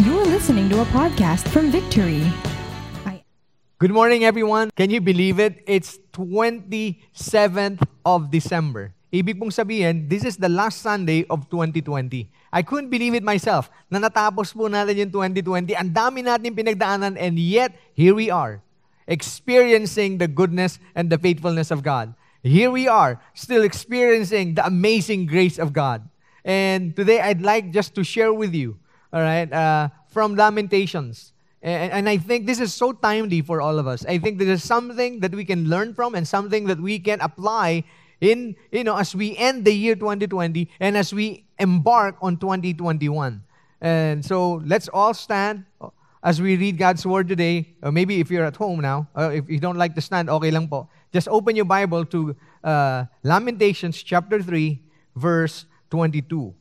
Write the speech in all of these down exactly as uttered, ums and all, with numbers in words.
You're listening to a podcast from Victory. I- Good morning, everyone. Can you believe it? It's twenty-seventh of December. Ibig pong sabihin, this is the last Sunday of twenty twenty. I couldn't believe it myself na natapos po natin yung twenty twenty. Ang dami natin pinagdaanan and yet, here we are, experiencing the goodness and the faithfulness of God. Here we are, still experiencing the amazing grace of God. And today, I'd like just to share with you, all right, uh, from Lamentations. And, and I think this is so timely for all of us. I think this is something that we can learn from and something that we can apply in, you know, as we end the year twenty twenty and as we embark on twenty twenty-one. And so let's all stand as we read God's Word today. Or maybe if you're at home now, or if you don't like to stand, okay lang po. Just open your Bible to uh, Lamentations chapter three, verse twenty-two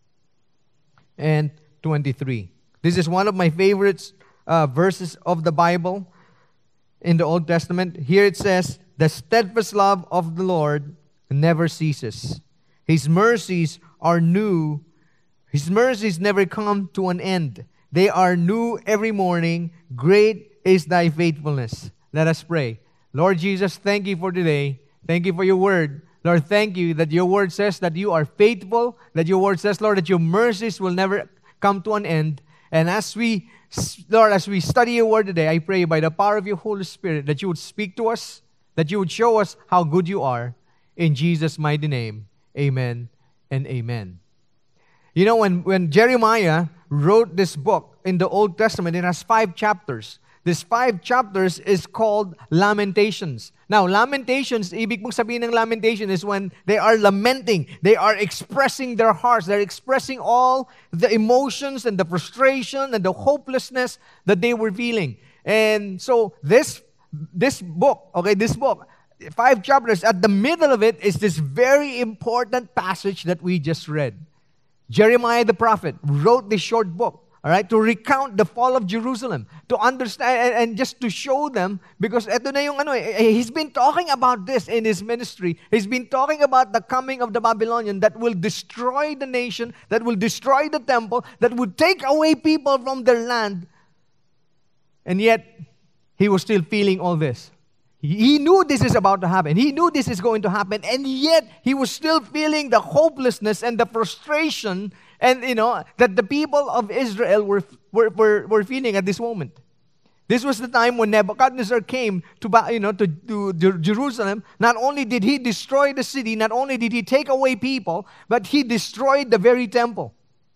and twenty-three. This is one of my favorites uh, verses of the Bible in the Old Testament. Here it says, "The steadfast love of the Lord never ceases. His mercies are new. His mercies never come to an end. They are new every morning. Great is thy faithfulness." Let us pray. Lord Jesus, thank you for today. Thank you for your word. Lord, thank you that your word says that you are faithful, that your word says, Lord, that your mercies will never come to an end. And as we, Lord, as we study your word today, I pray by the power of your Holy Spirit that you would speak to us, that you would show us how good you are. In Jesus' mighty name, amen and amen. You know, when, when Jeremiah wrote this book in the Old Testament, it has five chapters. This five chapters is called Lamentations. Now, Lamentations, ibig pong sabihin ng lamentation is when they are lamenting, they are expressing their hearts, they're expressing all the emotions and the frustration and the hopelessness that they were feeling. And so this this book, okay, this book, five chapters, at the middle of it is this very important passage that we just read. Jeremiah the prophet wrote this short book. All right, to recount the fall of Jerusalem, to understand and, and just to show them, because eto na yung ano, eh, he's been talking about this in his ministry. He's been talking about the coming of the Babylonian that will destroy the nation, that will destroy the temple, that would take away people from their land. And yet, he was still feeling all this. He knew this is about to happen. He knew this is going to happen. And yet, he was still feeling the hopelessness and the frustration and, you know, that the people of Israel were, were, were, were feeling at this moment. This was the time when Nebuchadnezzar came to, you know, to, to Jerusalem. Not only did he destroy the city, not only did he take away people, but he destroyed the very temple.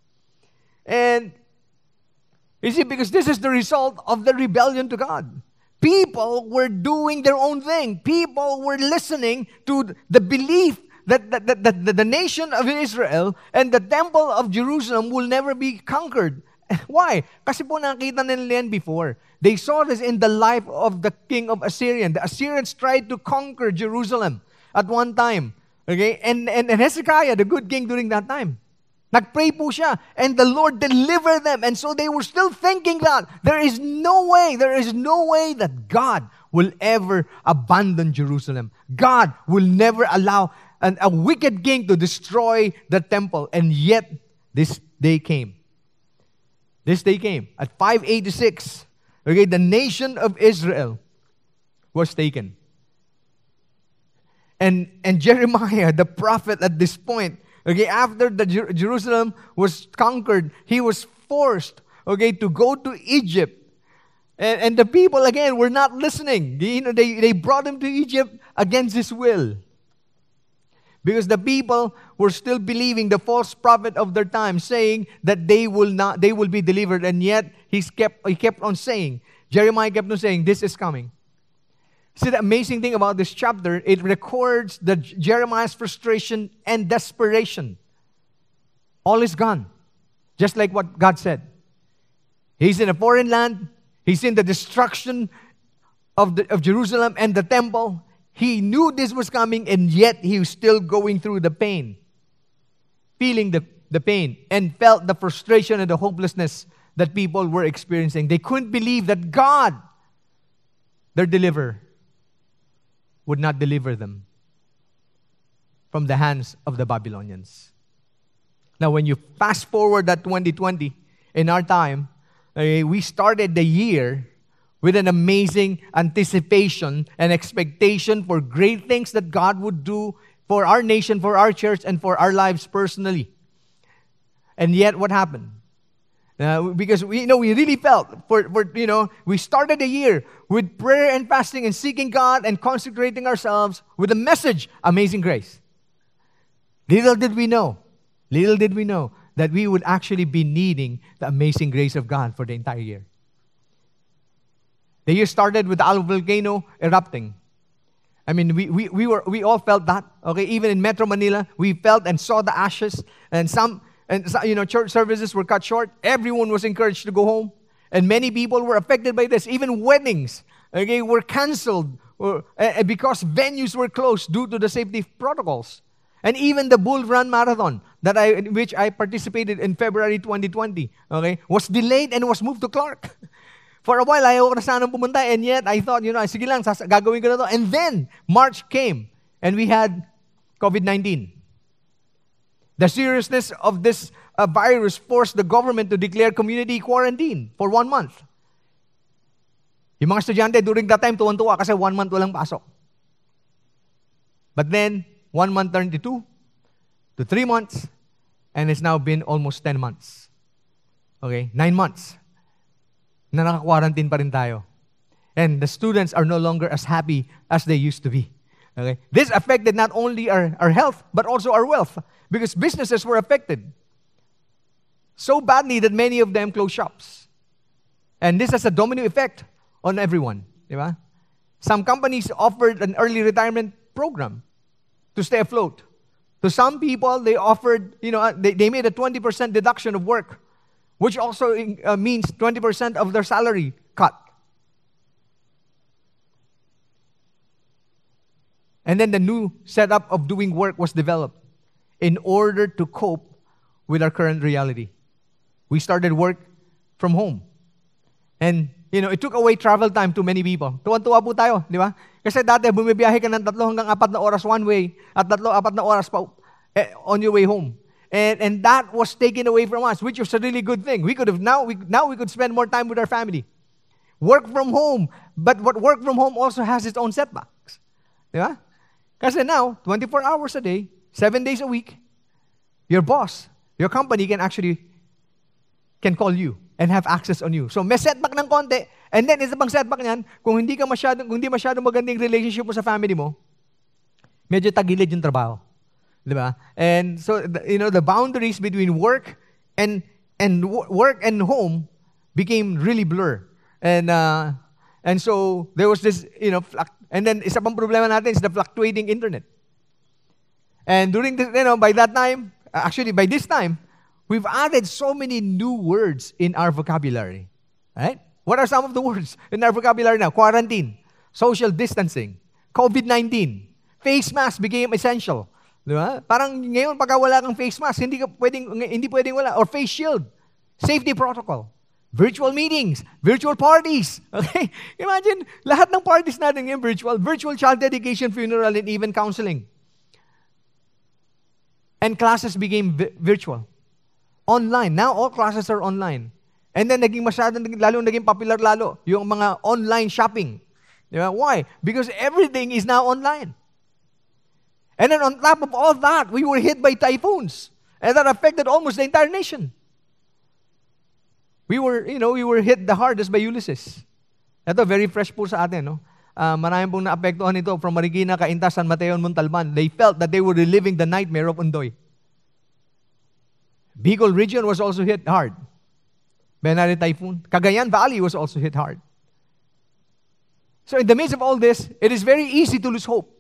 And you see, because this is the result of the rebellion to God. People were doing their own thing. People were listening to the belief that, that, that, that the nation of Israel and the temple of Jerusalem will never be conquered. Why? Kasi po nakita nila yan before. They saw this in the life of the king of Assyrian. The Assyrians tried to conquer Jerusalem at one time. Okay? And, and, and Hezekiah, the good king during that time, nagpray po siya, and the Lord delivered them. And so they were still thinking that there is no way, there is no way that God will ever abandon Jerusalem. God will never allow an, a wicked king to destroy the temple. And yet, this day came. This day came. At five eighty-six, okay, the nation of Israel was taken. And, and Jeremiah, the prophet at this point, okay, after the Jer- Jerusalem was conquered, he was forced, okay, to go to Egypt. And, and the people, again, were not listening. You know, they, they brought him to Egypt against his will. Because the people were still believing the false prophet of their time, saying that they will not, they will be delivered. And yet, he's kept, he kept on saying, Jeremiah kept on saying, this is coming. See, the amazing thing about this chapter, it records the Jeremiah's frustration and desperation. All is gone. Just like what God said. He's in a foreign land. He's in the destruction of, the, of Jerusalem and the temple. He knew this was coming, and yet he was still going through the pain. Feeling the, the pain and felt the frustration and the hopelessness that people were experiencing. They couldn't believe that God, their deliverer, would not deliver them from the hands of the Babylonians. Now, when you fast forward that twenty twenty, in our time, Okay, we started the year with an amazing anticipation and expectation for great things that God would do for our nation, for our church, and for our lives personally. And yet, what happened? Uh, because we you know we really felt for, for you know we started the year with prayer and fasting and seeking God and consecrating ourselves with the message, Amazing Grace. Little did we know, little did we know that we would actually be needing the amazing grace of God for the entire year. The year started with the Alva volcano erupting. I mean, we, we, we were we all felt that. Okay, even in Metro Manila, we felt and saw the ashes, and some and you know church services were cut short. Everyone was encouraged to go home, and many people were affected by this. Even weddings, okay, were canceled or, uh, because venues were closed due to the safety protocols. And even the Bull Run Marathon that I in which I participated in February twenty twenty, okay, was delayed and was moved to Clark. For a while, ayaw ko na sanang pumunta, and yet I thought, you know, sige lang, sas- gagawin ko na to. And then, March came, and we had COVID nineteen. The seriousness of this uh, virus forced the government to declare community quarantine for one month. Yung mga estudyante during that time, tuwan-tuwa kasi one month walang pasok. But then, one month turned to two, to three months, and it's now been almost ten months. Okay, nine months. Na naka-quarantine pa rin tayo. And the students are no longer as happy as they used to be. Okay? This affected not only our, our health, but also our wealth, because businesses were affected so badly that many of them closed shops. And this has a domino effect on everyone. Diba? Some companies offered an early retirement program to stay afloat. To some people, they offered, you know, they, they made a twenty percent deduction of work, which also uh, means twenty percent of their salary cut. And then the new setup of doing work was developed in order to cope with our current reality. We started work from home. And, you know, it took away travel time to many people. Tuwan-tuwa po tayo, di ba? Kasi dati, bumibiyahe ka ng tatlo hanggang apat na oras one way at tatlo, apat na oras pa eh, on your way home. And, and that was taken away from us, which was a really good thing. We could have now we now we could spend more time with our family. Work from home, but what work from home also has its own setbacks. Diba? Kasi now, twenty-four hours a day, seven days a week, your boss, your company can actually can call you and have access on you. So may setback ng konti, and then isa pang setback niyan, kung hindi ka masyadong kung hindi masyadong magandang relationship mo sa family mo, medyo tagilid yung trabaho. Diba? And so, you know, the boundaries between work and and work and home became really blur. And uh, and so there was this, you know, fluct- and then isa pang problema natin is the fluctuating internet. And during this, you know, by that time, actually by this time, we've added so many new words in our vocabulary. Right? What are some of the words in our vocabulary now? Quarantine, social distancing, COVID nineteen, face mask became essential. Diba? Parang ngayon, pagka wala kang face mask, hindi ka pwedeng, hindi pwedeng wala. Or face shield. Safety protocol. Virtual meetings. Virtual parties. Okay? Imagine, lahat ng parties natin ngayon virtual. Virtual child dedication, funeral, and even counseling. And classes became vi- virtual. Online. Now, all classes are online. And then, naging masyadong, lalo naging popular lalo, yung mga online shopping. Diba? Why? Because everything is now online. And then on top of all that, we were hit by typhoons. And that affected almost the entire nation. We were, you know, we were hit the hardest by Ulysses. Ito, very fresh po sa atin, no? Uh, maraming pong naapektuhan ito from Marikina, Cainta, San Mateo, and Montalban. They felt that they were reliving the nightmare of Ondoy. Bicol region was also hit hard. Benari Typhoon. Cagayan Valley was also hit hard. So in the midst of all this, it is very easy to lose hope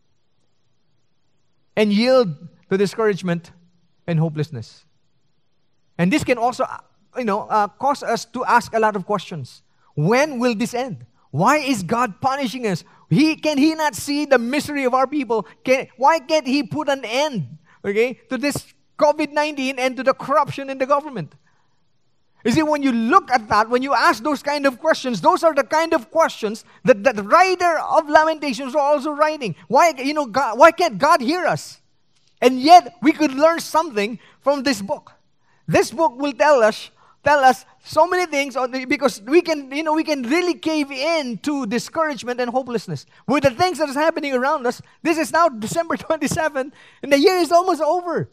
and yield to discouragement and hopelessness. And this can also, you know, uh, cause us to ask a lot of questions. When will this end? Why is God punishing us? He can He not see the misery of our people? Can, why can't He put an end, okay, to this COVID nineteen and to the corruption in the government? You see, when you look at that, when you ask those kind of questions, those are the kind of questions that the writer of Lamentations are also writing. Why, you know, God, why can't God hear us? And yet, we could learn something from this book. This book will tell us tell us so many things on the, because we can, you know, we can really cave in to discouragement and hopelessness. With the things that is happening around us, this is now December twenty-seventh, and the year is almost over.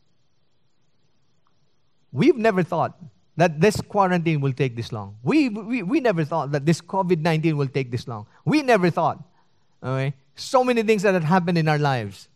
We've never thought that this quarantine will take this long. We, we, we never thought that this COVID nineteen will take this long. We never thought. Okay? So many things that had happened in our lives.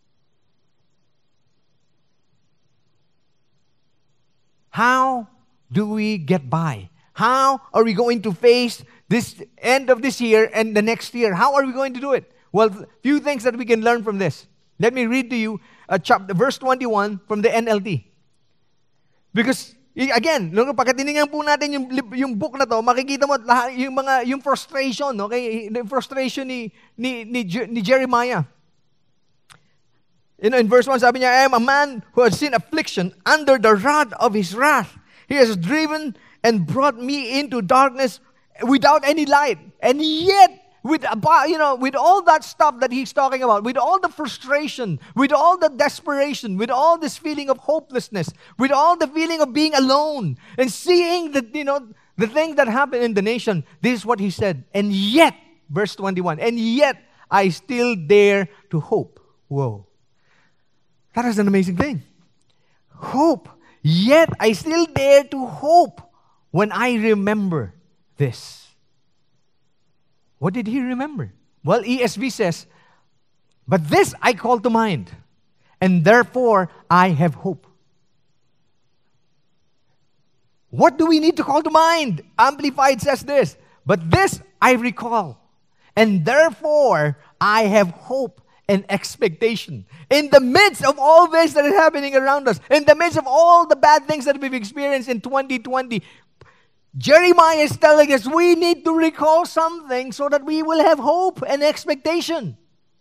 How do we get by? How are we going to face this end of this year and the next year? How are we going to do it? Well, few things that we can learn from this. Let me read to you a chapter, verse twenty-one from the N L T. Because, again, pagka tinignan po natin yung, yung book na to, makikita mo lahat, yung mga yung frustration, okay? The frustration ni, ni, ni, ni Jeremiah. You know, in verse one, sabi niya, I am a man who has seen affliction under the rod of his wrath. He has driven and brought me into darkness without any light. And yet, with about, you know, with all that stuff that he's talking about, with all the frustration, with all the desperation, with all this feeling of hopelessness, with all the feeling of being alone, and seeing the, you know, the things that happened in the nation, this is what he said. And yet, verse twenty-one, and yet I still dare to hope. Whoa. That is an amazing thing. Hope. Yet I still dare to hope when I remember this. What did he remember? Well, E S V says, but this I call to mind, and therefore I have hope. What do we need to call to mind? Amplified says this, but this I recall, and therefore I have hope and expectation. In the midst of all this that is happening around us, in the midst of all the bad things that we've experienced in twenty twenty, Jeremiah is telling us we need to recall something so that we will have hope and expectation.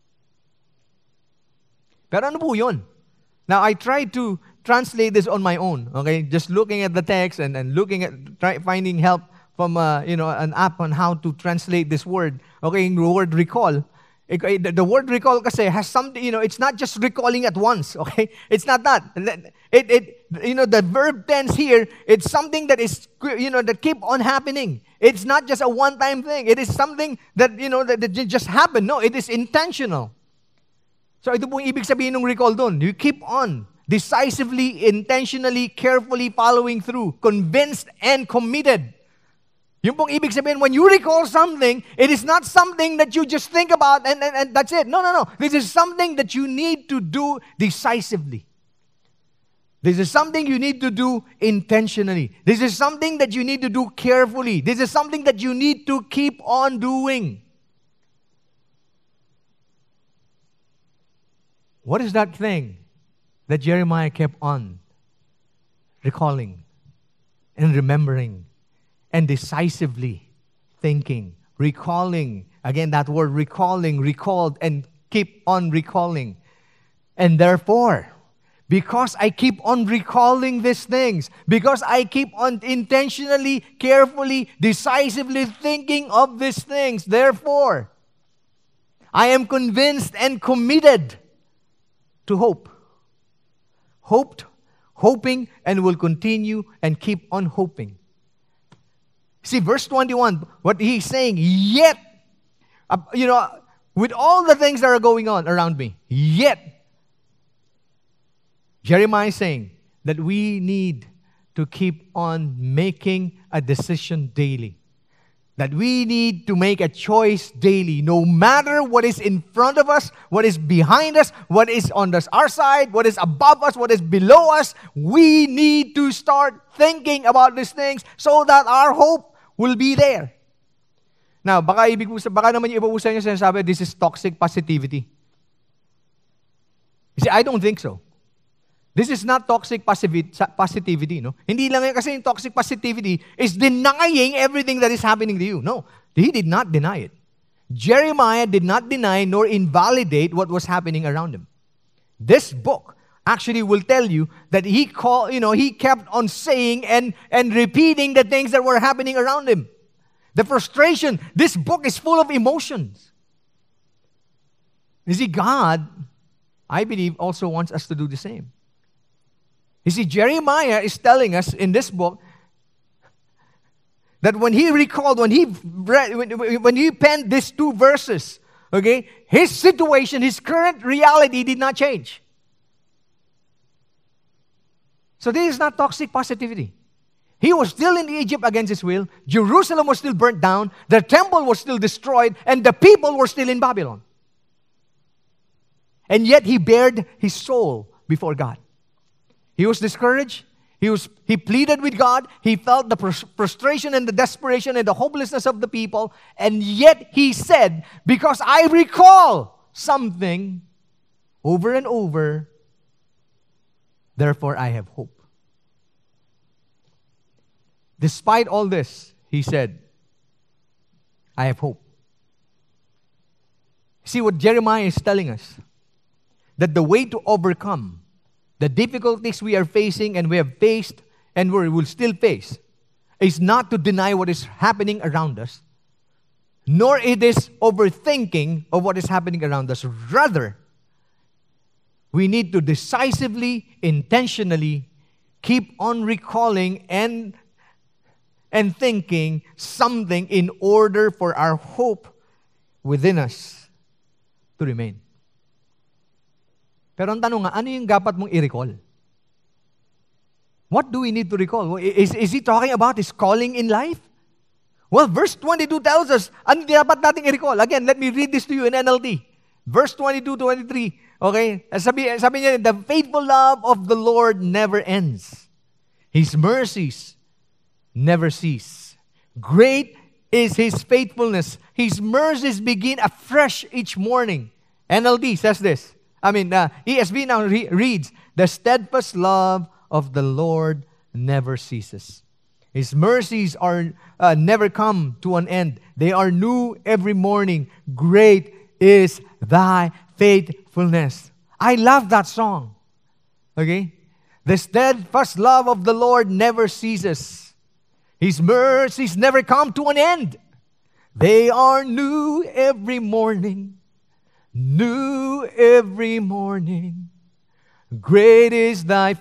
Pero ano po yun? Now, I tried to translate this on my own, okay? Just looking at the text and, and looking at, try, finding help from, uh, you know, an app on how to translate this word. Okay, the word recall. The, the word recall kasi has something, you know, it's not just recalling at once, okay? It's not that. It, it, you know, the verb tense here, it's something that is, you know, that keep on happening. It's not just a one-time thing. It is something that, you know, that, that just happened. No, it is intentional. So ito pong ibig sabihin ng recall doon. You keep on decisively, intentionally, carefully following through, convinced and committed. Yung pong ibig sabihin, when you recall something, it is not something that you just think about and, and, and that's it. No, no, no. This is something that you need to do decisively. This is something you need to do intentionally. This is something that you need to do carefully. This is something that you need to keep on doing. What is that thing that Jeremiah kept on recalling and remembering and decisively thinking, recalling? Again, that word recalling, recalled, and keep on recalling. And therefore, because I keep on recalling these things, because I keep on intentionally, carefully, decisively thinking of these things, therefore, I am convinced and committed to hope. Hoped, hoping, and will continue and keep on hoping. See, verse twenty-one, what he's saying, yet, uh, you know, with all the things that are going on around me, yet, Jeremiah is saying that we need to keep on making a decision daily. That we need to make a choice daily, no matter what is in front of us, what is behind us, what is on this, our side, what is above us, what is below us. We need to start thinking about these things so that our hope will be there. Now, baka ibig po, baka naman yung iba po sa inyo sinasabi, this is toxic positivity. You see, I don't think so. This is not toxic positivity, no? Hindi lang yan kasi yung toxic positivity is denying everything that is happening to you. No, he did not deny it. Jeremiah did not deny nor invalidate what was happening around him. This book actually will tell you that he call, you know, he kept on saying and, and repeating the things that were happening around him. The frustration, this book is full of emotions. You see, God, I believe, also wants us to do the same. You see, Jeremiah is telling us in this book that when he recalled, when he read, when, when he penned these two verses, okay, his situation, his current reality did not change. So this is not toxic positivity. He was still in Egypt against his will. Jerusalem was still burnt down. The temple was still destroyed. And the people were still in Babylon. And yet he bared his soul before God. He was discouraged. He was he pleaded with God. He felt the frustration and the desperation and the hopelessness of the people. And yet he said, because I recall something over and over, therefore I have hope. Despite all this, he said, I have hope. See what Jeremiah is telling us? That the way to overcome the difficulties we are facing and we have faced and we will still face is not to deny what is happening around us, nor it is overthinking of what is happening around us. Rather, we need to decisively, intentionally keep on recalling and and thinking something in order for our hope within us to remain. Pero ang tanong nga, ano yung dapat mong i-recall? What do we need to recall? Is, is he talking about his calling in life? Well, verse twenty-two tells us, ano dapat nating i-recall? Again, let me read this to you in N L T. Verse twenty-two to twenty-three. Okay? Sabi, sabi niya, the faithful love of the Lord never ends. His mercies never cease. Great is His faithfulness. His mercies begin afresh each morning. N L T says this. I mean, uh, E S V now re- reads, the steadfast love of the Lord never ceases. His mercies are uh, never come to an end. They are new every morning. Great is thy faithfulness. I love that song. Okay? The steadfast love of the Lord never ceases. His mercies never come to an end. They are new every morning. New every morning. Great is thy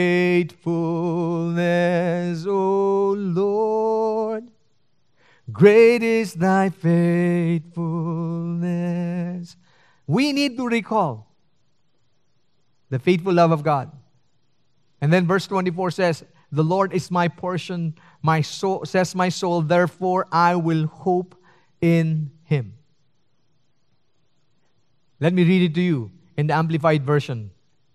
faithfulness, O Lord. Great is thy faithfulness. We need to recall the faithful love of God. And then verse twenty-four says, the Lord is my portion, my soul, says my soul, therefore I will hope in Him. Let me read it to you in the Amplified Version.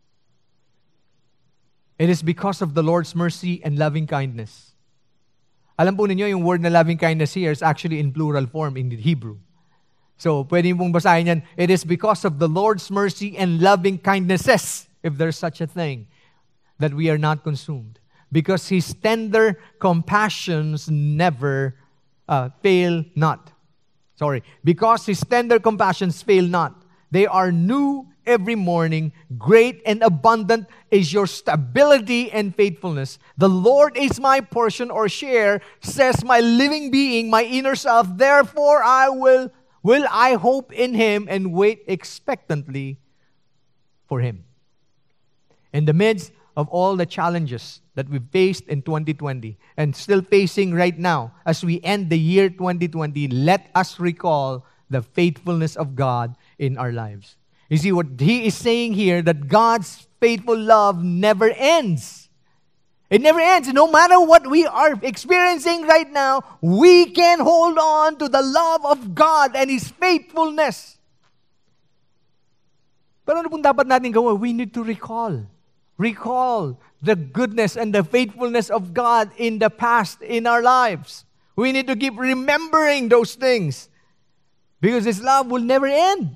It is because of the Lord's mercy and loving kindness. Alam po ninyo, yung word na loving kindness here is actually in plural form in the Hebrew. So, pwede pong basahin yan, it is because of the Lord's mercy and loving kindnesses, if there's such a thing, that we are not consumed. Because His tender compassions never uh, fail not. Sorry. Because His tender compassions fail not. They are new every morning. Great and abundant is your stability and faithfulness. The Lord is my portion or share, says my living being, my inner self. Therefore I will, will I hope in Him and wait expectantly for Him. In the midst of all the challenges that we've faced in twenty twenty and still facing right now as we end the year twenty twenty, let us recall the faithfulness of God in our lives. You see, what he is saying here, that God's faithful love never ends. It never ends. No matter what we are experiencing right now, we can hold on to the love of God and His faithfulness. Pero ano pong dapat natin gawin? We need to recall. Recall the goodness and the faithfulness of God in the past in our lives. We need to keep remembering those things because His love will never end.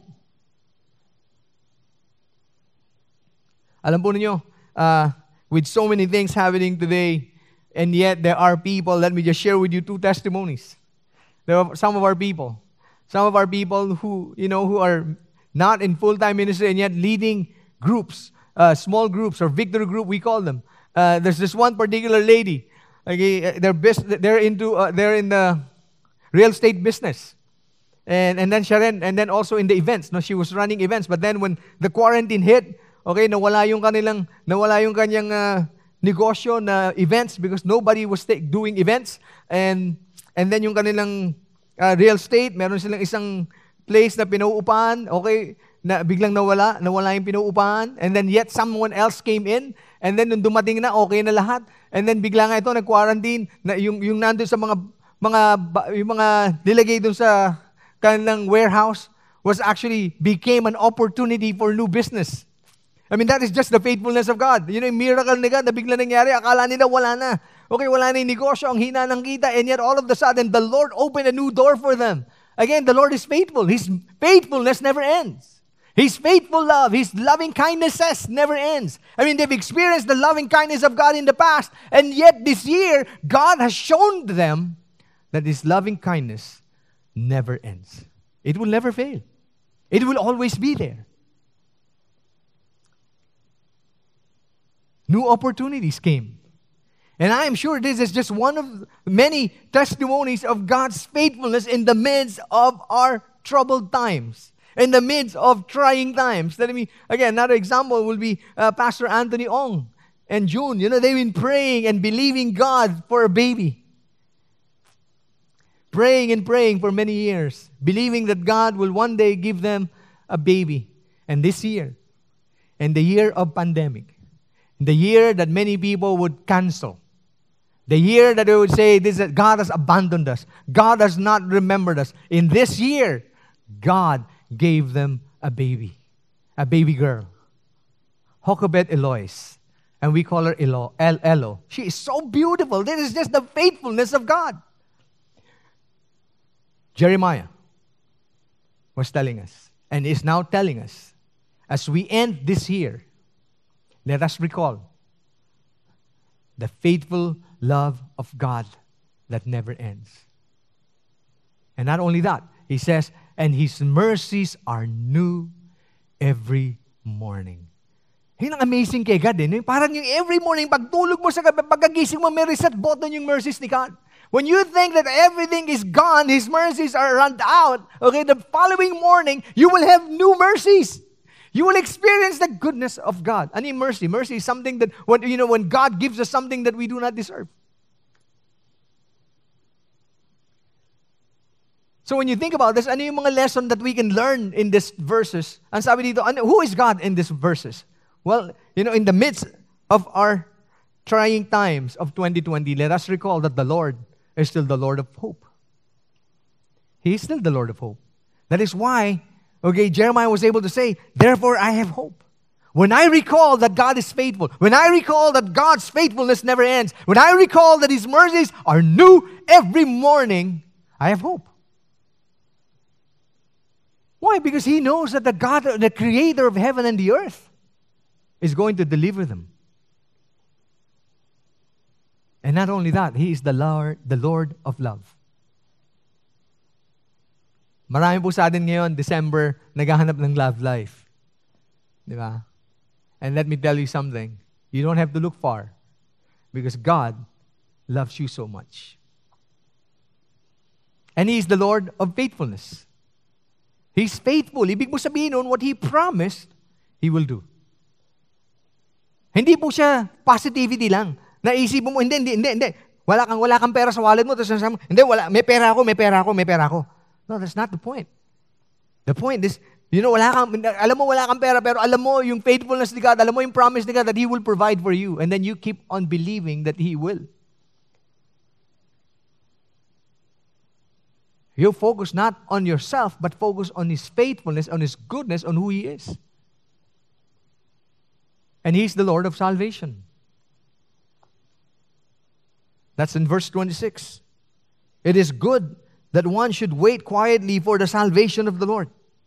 Alam po ninyo, uh, with so many things happening today, and yet there are people, let me just share with you two testimonies. There are some of our people, some of our people who, you know, who are not in full-time ministry and yet leading groups. Uh, small groups or victory group, we call them. Uh, there's this one particular lady. Okay, they're bus- they're into uh, they're in the real estate business, and and then Sharon, and then also in the events. No, she was running events, but then when the quarantine hit, okay, nawala yung kanilang nawala yung kanyang uh, negosyo na events because nobody was ta- doing events, and And then yung kanilang uh, real estate, meron silang isang place na pinauupahan, okay, na biglang nawala, nawala yung pinauupahan, and then yet someone else came in, and then nung dumating na, okay na lahat, and then bigla nga ito, nag-quarantine, na yung, yung nandun sa mga, mga, yung mga nilagay dun sa kanilang warehouse, was actually became an opportunity for new business. I mean, that is just the faithfulness of God. You know, yung miracle ni God na bigla nangyari, akala nila wala na. Okay, wala na yung negosyo, ang hina ng kita, and yet all of the sudden, the Lord opened a new door for them. Again, the Lord is faithful. His faithfulness never ends. His faithful love, His loving kindnesses never ends. I mean, they've experienced the loving kindness of God in the past, and yet this year, God has shown them that His loving kindness never ends. It will never fail. It will always be there. New opportunities came. And I am sure this is just one of many testimonies of God's faithfulness in the midst of our troubled times, in the midst of trying times. Let me, again, another example will be uh, Pastor Anthony Ong and June. You know, they've been praying and believing God for a baby. Praying and praying for many years, believing that God will one day give them a baby. And this year, in the year of pandemic, the year that many people would cancel, the year that they would say, this is, God has abandoned us. God has not remembered us. In this year, God gave them a baby, a baby girl, Jochebed Eloise. And we call her Elo, El Elo. She is so beautiful. This is just the faithfulness of God. Jeremiah was telling us, and is now telling us, as we end this year, let us recall the faithful love of God that never ends. And not only that, he says, and His mercies are new every morning. Yun ang amazing kay God. Eh? Parang yung every morning, pagtulog mo sa gabi, pagkagising mo, may reset button yung mercies ni God. When you think that everything is gone, His mercies are run out, okay, the following morning, you will have new mercies. You will experience the goodness of God. I mean, mercy. Mercy is something that, when, you know, when God gives us something that we do not deserve. So when you think about this, ano yung mga lesson that we can learn in these verses? Ang sabi dito, ano, who is God in these verses? Well, you know, in the midst of our trying times of twenty twenty, let us recall that the Lord is still the Lord of hope. He is still the Lord of hope. That is why, okay, Jeremiah was able to say, therefore I have hope. When I recall that God is faithful, when I recall that God's faithfulness never ends, when I recall that His mercies are new every morning, I have hope. Why? Because he knows that the God, the creator of heaven and the earth, is going to deliver them. And not only that, He is the Lord, the Lord of love. Marami po sa atin ngayon, December, naghahanap ng love life. Di ba? And let me tell you something. You don't have to look far because God loves you so much. And He is the Lord of faithfulness. He's faithful. Ibig mo sabihin nun, what He promised, He will do. Hindi po siya positivity lang. Naisip mo, hindi, hindi, hindi, hindi. Wala kang, wala kang pera sa wallet mo, tapos sasabi mo, hindi, wala, may pera ako, may pera ako, may pera ako. No, that's not the point. The point is, you know, wala kang, alam mo wala kang pera, pero alam mo yung faithfulness ni God, alam mo yung promise ni God that He will provide for you. And then you keep on believing that He will. You focus not on yourself, but focus on His faithfulness, on His goodness, on who He is. And He's the Lord of salvation. That's in verse twenty-six. It is good that one should wait quietly for the salvation of the Lord.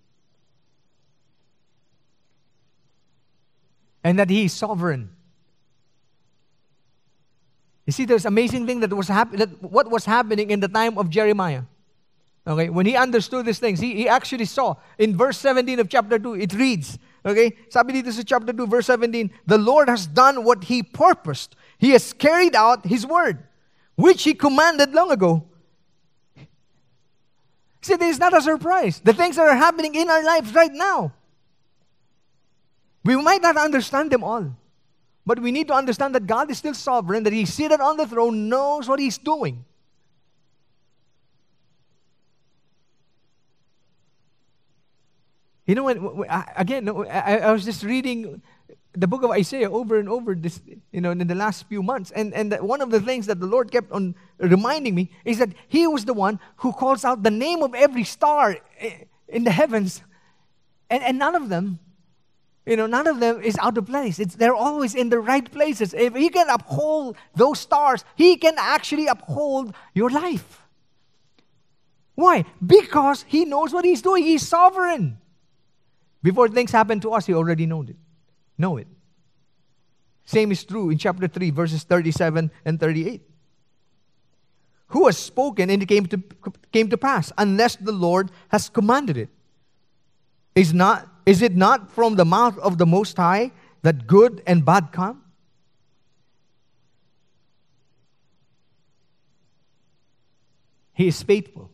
And that He is sovereign. You see, there's amazing thing that was hap- that what was happening in the time of Jeremiah. Okay, when he understood these things, he, he actually saw in verse seventeen of chapter two, it reads, okay, sabi dito sa chapter two, verse seventeen, the Lord has done what He purposed. He has carried out His word, which He commanded long ago. See, this is not a surprise. The things that are happening in our lives right now, we might not understand them all. But we need to understand that God is still sovereign, that He's seated on the throne, knows what He's doing. You know, when, when I, again, no, I, I was just reading the book of Isaiah over and over this, you know, in the last few months. And, and that one of the things that the Lord kept on reminding me is that He was the one who calls out the name of every star in the heavens. And, and none of them, you know, none of them is out of place. It's, they're always in the right places. If He can uphold those stars, He can actually uphold your life. Why? Because He knows what He's doing. He's sovereign. Before things happen to us, He already knows it. Know it. Same is true in chapter three, verses thirty-seven and thirty-eight. Who has spoken and it came to, came to pass, unless the Lord has commanded it? Is, not, is it not from the mouth of the Most High that good and bad come? He is faithful.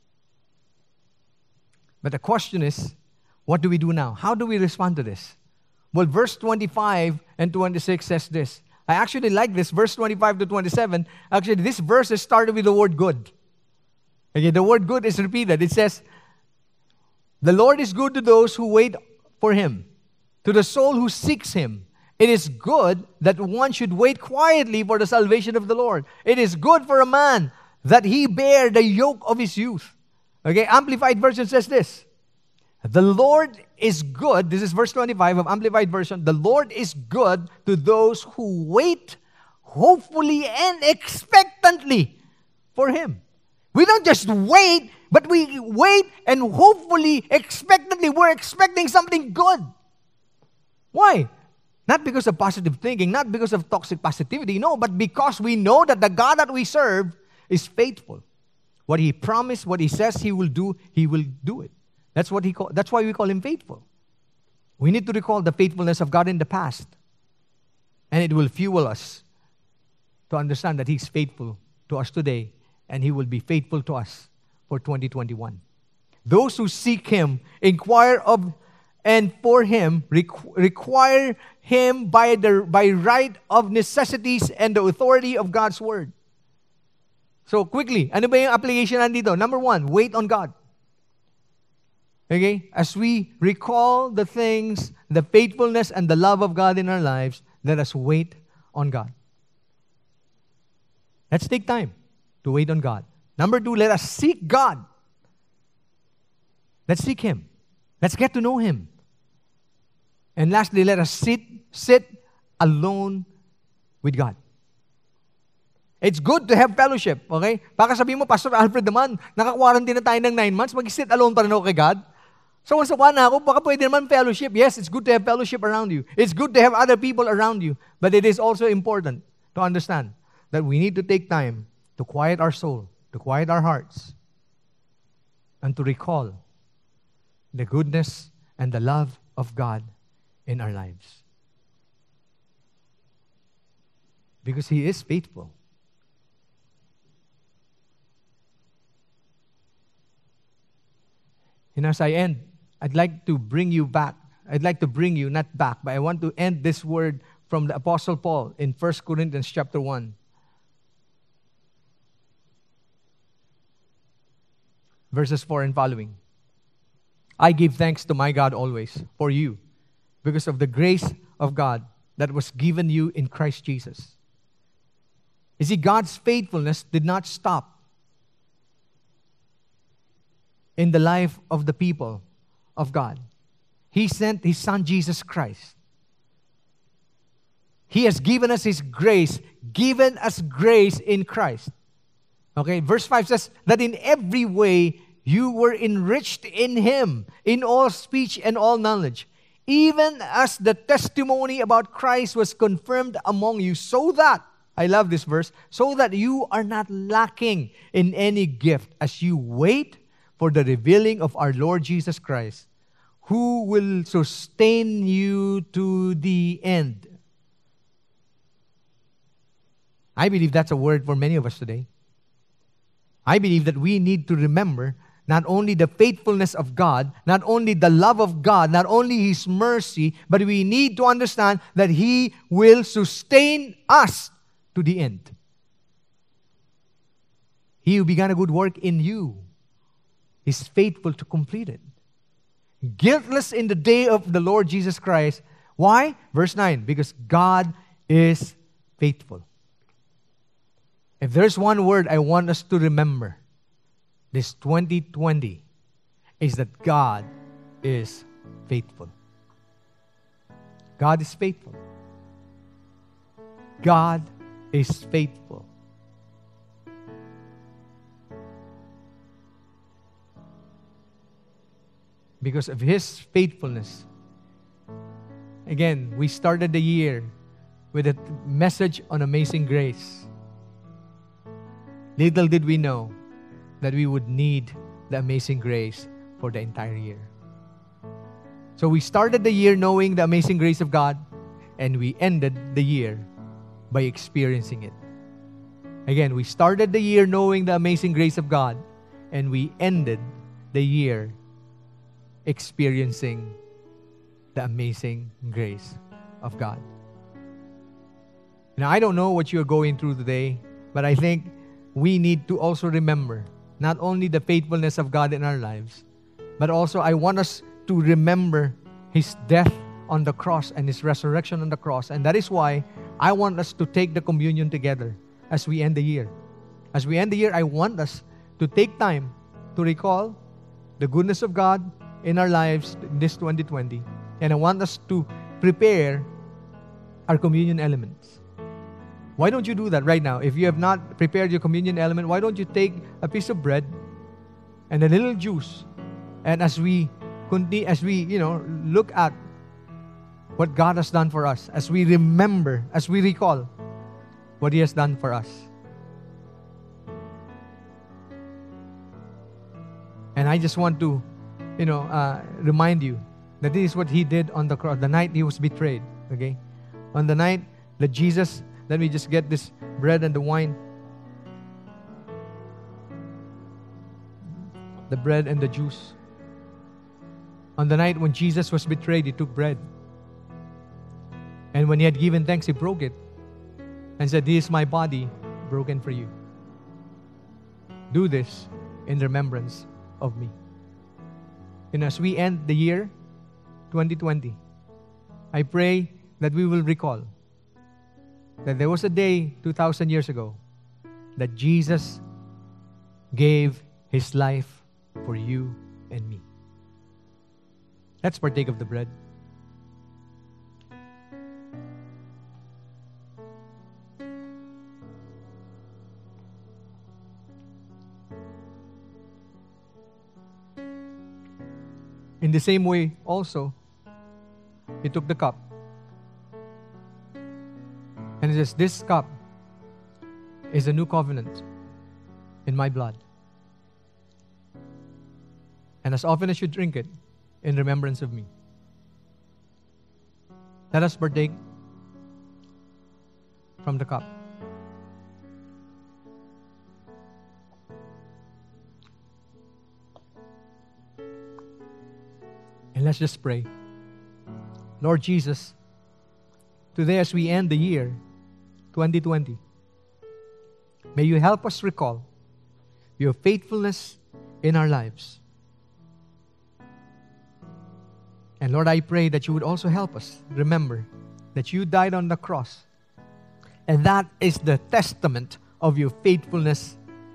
But the question is, what do we do now? How do we respond to this? Well, verse twenty-five and twenty-six says this. I actually like this, verse twenty-five to twenty-seven. Actually, this verse is started with the word good. Okay, the word good is repeated. It says, the Lord is good to those who wait for Him, to the soul who seeks Him. It is good that one should wait quietly for the salvation of the Lord. It is good for a man that he bear the yoke of his youth. Okay, Amplified Version says this. The Lord is good. This is verse twenty-five of Amplified Version. The Lord is good to those who wait hopefully and expectantly for Him. We don't just wait, but we wait and hopefully, expectantly. We're expecting something good. Why? Not because of positive thinking, not because of toxic positivity, no, but because we know that the God that we serve is faithful. What He promised, what He says He will do, He will do it. That's what he call, that's why we call Him faithful. We need to recall the faithfulness of God in the past. And it will fuel us to understand that He's faithful to us today, and He will be faithful to us for twenty twenty-one. Those who seek Him, inquire of and for Him, requ- require Him by the by right of necessities and the authority of God's Word. So quickly, ano ba yung application nandito? Number one, wait on God. Okay? As we recall the things, the faithfulness and the love of God in our lives, let us wait on God. Let's take time to wait on God. Number two, let us seek God. Let's seek Him. Let's get to know Him. And lastly, let us sit, sit alone with God. It's good to have fellowship, okay? Baka sabihin mo, Pastor Alfred naman, naka-quarantine na tayo ng nine months, mag-sit alone pa rin ako kay God. So once a while na ako, baka pwede naman fellowship. Yes, it's good to have fellowship around you. It's good to have other people around you. But it is also important to understand that we need to take time to quiet our soul, to quiet our hearts, and to recall the goodness and the love of God in our lives. Because He is faithful. And as I end, I'd like to bring you back. I'd like to bring you, not back, but I want to end this word from the Apostle Paul in First Corinthians chapter one. Verses four and following. I give thanks to my God always for you, because of the grace of God that was given you in Christ Jesus. You see, God's faithfulness did not stop in the life of the people of God. He sent His Son, Jesus Christ. He has given us His grace, given us grace in Christ. Okay, verse five says that in every way you were enriched in Him, in all speech and all knowledge, even as the testimony about Christ was confirmed among you, so that, I love this verse, so that you are not lacking in any gift as you wait for the revealing of our Lord Jesus Christ, who will sustain you to the end. I believe that's a word for many of us today. I believe that we need to remember not only the faithfulness of God, not only the love of God, not only His mercy, but we need to understand that He will sustain us to the end. He who began a good work in you is faithful to complete it. guiltless in the day of the Lord Jesus Christ. Why? Verse nine, because God is faithful. If there's one word I want us to remember this twenty twenty, is that God is faithful. God is faithful. God is faithful. Because of His faithfulness. Again, we started the year with a message on amazing grace. Little did we know that we would need the amazing grace for the entire year. So we started the year knowing the amazing grace of God, and we ended the year by experiencing it. Again, we started the year knowing the amazing grace of God, and we ended the year experiencing the amazing grace of God. Now, I don't know what you're going through today, but I think we need to also remember not only the faithfulness of God in our lives, but also I want us to remember His death on the cross and His resurrection on the cross. And that is why I want us to take the communion together as we end the year. As we end the year, I want us to take time to recall the goodness of God in our lives this twenty twenty. And I want us to prepare our communion elements. Why don't you do that right now? If you have not prepared your communion element, why don't you take a piece of bread and a little juice, and as we continue, as we, you know, look at what God has done for us, as we remember, as we recall what He has done for us. And I just want to, you know, uh, remind you that this is what He did on the cross, the night He was betrayed, okay? On the night that Jesus, let me just get this bread and the wine. The bread and the juice. On the night when Jesus was betrayed, He took bread. And when He had given thanks, He broke it and said, "This is my body broken for you. Do this in remembrance of me." And as we end the year twenty twenty, I pray that we will recall that there was a day two thousand years ago that Jesus gave His life for you and me. Let's partake of the bread. In the same way, also, He took the cup. And He says, "This cup is a new covenant in my blood. And as often as you drink it, in remembrance of me." Let us partake from the cup. And let's just pray. Lord Jesus, today as we end the year twenty twenty, may you help us recall your faithfulness in our lives. And Lord, I pray that you would also help us remember that you died on the cross. And that is the testament of your faithfulness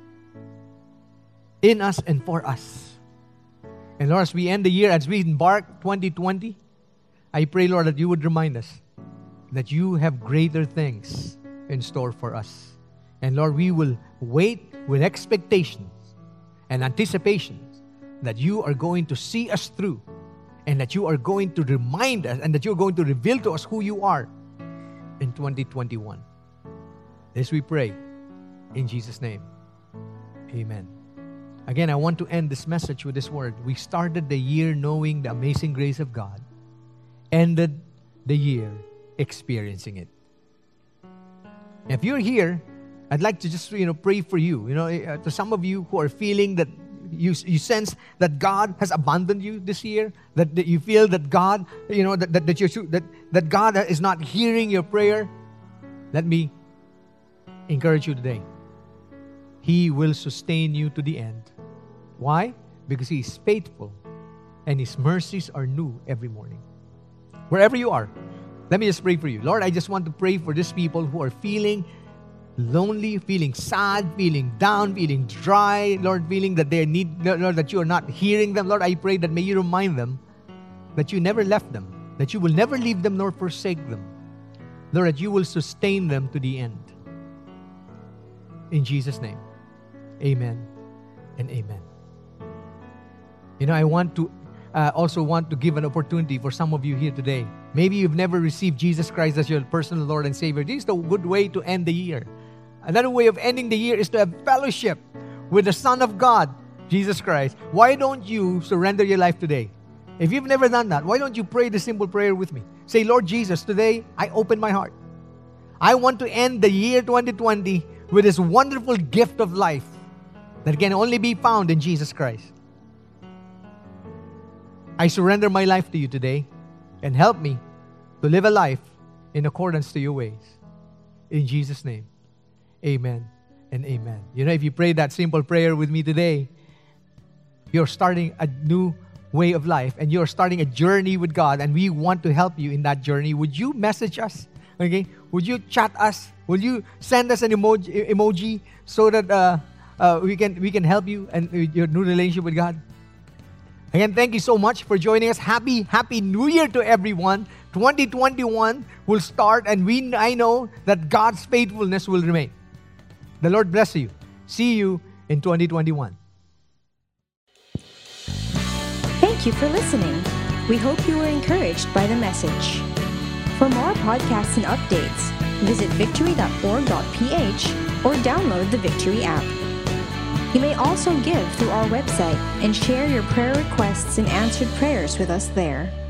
in us and for us. And Lord, as we end the year, as we embark twenty twenty, I pray, Lord, that you would remind us that you have greater things in store for us. And Lord, we will wait with expectations and anticipations that you are going to see us through, and that you are going to remind us, and that you're going to reveal to us who you are in twenty twenty-one. This we pray in Jesus' name. Amen. Again, I want to end this message with this word. We started the year knowing the amazing grace of God, ended the year experiencing it. If you're here, I'd like to just, you know, pray for you. You know, uh, to some of you who are feeling that you you sense that God has abandoned you this year, that, that you feel that God, you know, that that that, you're, that that God is not hearing your prayer. Let me encourage you today. He will sustain you to the end. Why? Because He is faithful and His mercies are new every morning. Wherever you are, let me just pray for you. Lord, I just want to pray for these people who are feeling lonely, feeling sad, feeling down, feeling dry, Lord, feeling that they need, Lord, that you are not hearing them. Lord, I pray that may you remind them that you never left them, that you will never leave them nor forsake them. Lord, that you will sustain them to the end. In Jesus' name, amen and amen. You know, I want to uh, also want to give an opportunity for some of you here today. Maybe you've never received Jesus Christ as your personal Lord and Savior. This is a good way to end the year. Another way of ending the year is to have fellowship with the Son of God, Jesus Christ. Why don't you surrender your life today? If you've never done that, why don't you pray the simple prayer with me? Say, Lord Jesus, today I open my heart. I want to end the year twenty twenty with this wonderful gift of life that can only be found in Jesus Christ. I surrender my life to you today and help me to live a life in accordance to your ways. In Jesus' name, amen and amen. You know, if you pray that simple prayer with me today, you're starting a new way of life and you're starting a journey with God, and we want to help you in that journey. Would you message us? Okay? Would you chat us? Will you send us an emoji, emoji so that uh, uh, we can we can help you and your new relationship with God? Again, thank you so much for joining us. Happy, happy New Year to everyone. twenty twenty-one will start, and we I know that God's faithfulness will remain. The Lord bless you. See you in twenty twenty-one. Thank you for listening. We hope you were encouraged by the message. For more podcasts and updates, visit victory dot org dot p h or download the Victory app. You may also give through our website and share your prayer requests and answered prayers with us there.